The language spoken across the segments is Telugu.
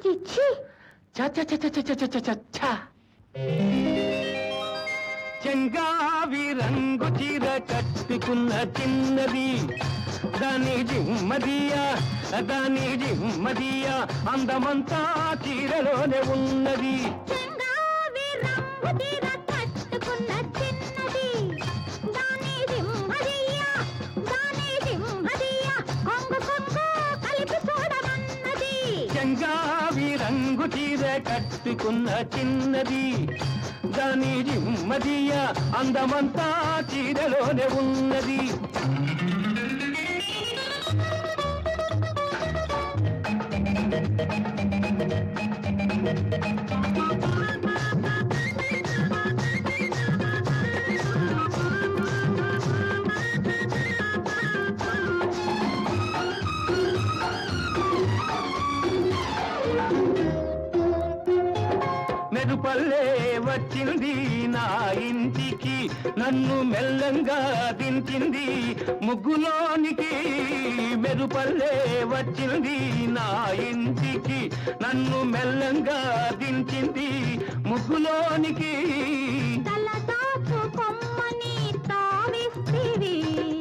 చిచ్చి చ చ చ చ చ చ చ చ చ. చెంగావి రంగు చీర కట్టుకున్న చిన్నది దాని జిమ్మదియా అందమంతా చీరలోనే ఉన్నది. చెంగావి రంగు చీర కట్టుకున్న చిన్నది దాని సింహదియా కొంగు కొంగు కలిపి చూడమన్నది. చెంగావి రంగు చీర కట్టుకున్న చిన్నది దాని జిమ్మదియా అందమంతా చీరలోనే ఉన్నది. మెరుపల్లే వచ్చింది నా ఇంటికి నన్ను మెల్లంగా దించింది ముగ్గులోనికి. మెరుపల్లే వచ్చింది నా ఇంటికి నన్ను మెల్లంగా దించింది ముగ్గులోనికి. తలదాచు కొమ్మని తావిస్తివి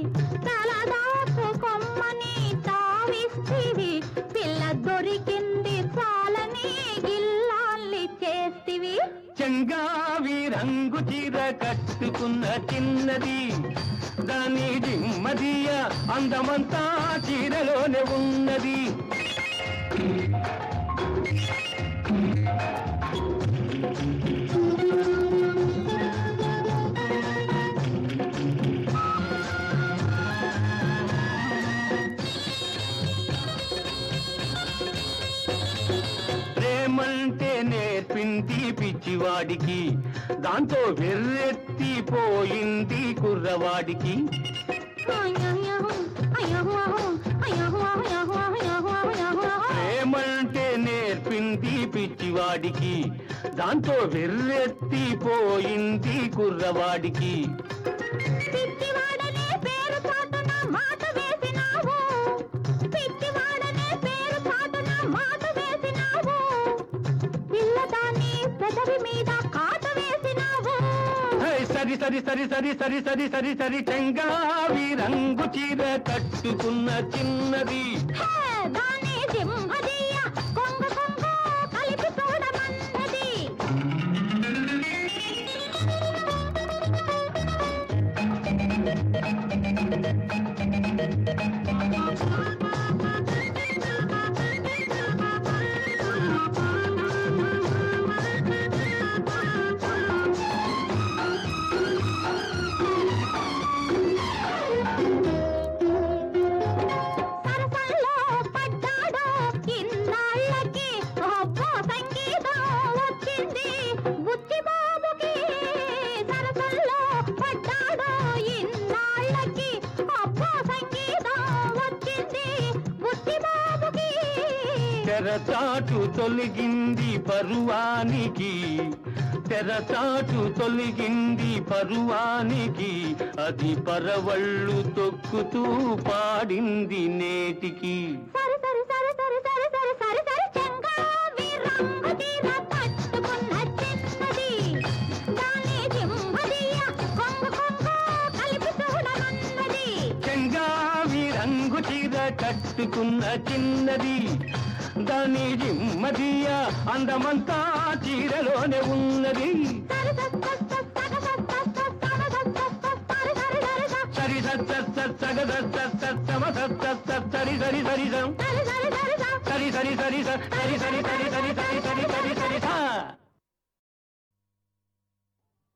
పిల్ల దొరికింది చాలని గిల్లాల్ని చేస్తివి. చెంగావి రంగు చీర కట్టుకున్న చిన్నది దాని జిమ్మదియా అందమంతా చీరలోనే ఉన్నది. ప్రేమంటే నేర్పింది పిచ్చివాడికి దాంతో వెర్రెత్తిపోయింది కుర్రవాడికి. ప్రేమంటే నేర్పింది పిచ్చివాడికి దాంతో వెర్రెత్తిపోయింది కుర్రవాడికి. సరి సరి సరి సరి సరి సరి సరి సరి చెంగావి రంగు చీర కట్టుకున్న చిన్నది దాని సింహదియా కొంగు కొంగు కలిపి చూడమన్నది. తెరచాటు తొలగింది పరువానికి తెరచాటు తొలగింది పరువానికి అది పరవళ్ళు తొక్కుతూ పాడింది నేటికి. సరి సరి సరి సరి సరి సరి సరి సరి చెంగావి రంగు చీర కట్టుకున్న చిన్నది దాని సింహదియా కొంగు కొంగు కలిపి చూడమన్నది. చెంగావి రంగు చీర కట్టుకున్న చిన్నది దాని జిమ్మదియా అందమంతా చీరలోనే ఉన్నది. సరి సరి సరి సరి సరి సరి